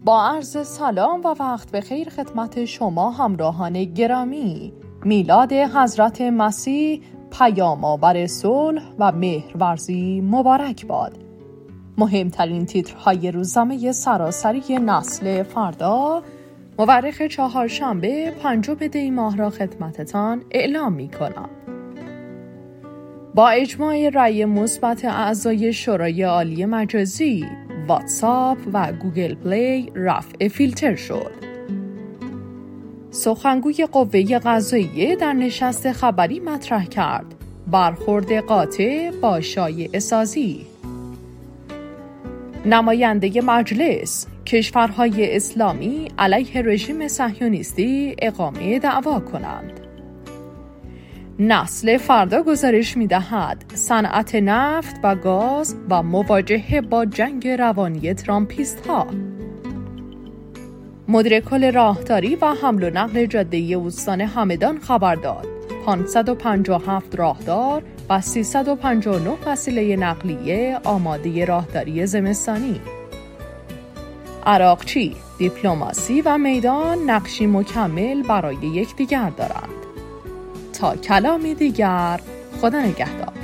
با عرض سلام و وقت بخیر خدمت شما همراهان گرامی. میلاد حضرت مسیح پیام‌آور صلح و مهرورزی مبارک باد. مهمترین تیترهای روزنامه سراسری نسل فردا مورخ چهارشنبه 5 دی ماه را خدمتتان اعلام می‌کنم. با اجماع رأی مثبت اعضای شورای عالی مجازی، واتساپ و گوگل پلی رفع فیلتر شد. سخنگوی قوه قضاییه در نشست خبری مطرح کرد برخورد قاطع با شایعه سازی. نماینده مجلس: کشورهای اسلامی علیه رژیم صهیونیستی اقامه دعوا کنند. نسل فردا گزارش می‌دهد صنعت نفت و گاز و مواجهه با جنگ روانی ترامپیست‌ها. مدیر کل راهداری و حمل و نقل جاده استان همدان خبر داد 557 راهدار و 359 وسیله نقلیه آماده راهداری زمستانی. عراقچی: دیپلماسی و میدان نقشی مکمل برای یکدیگر دارند. تا کلامی دیگر، خدا نگهدار.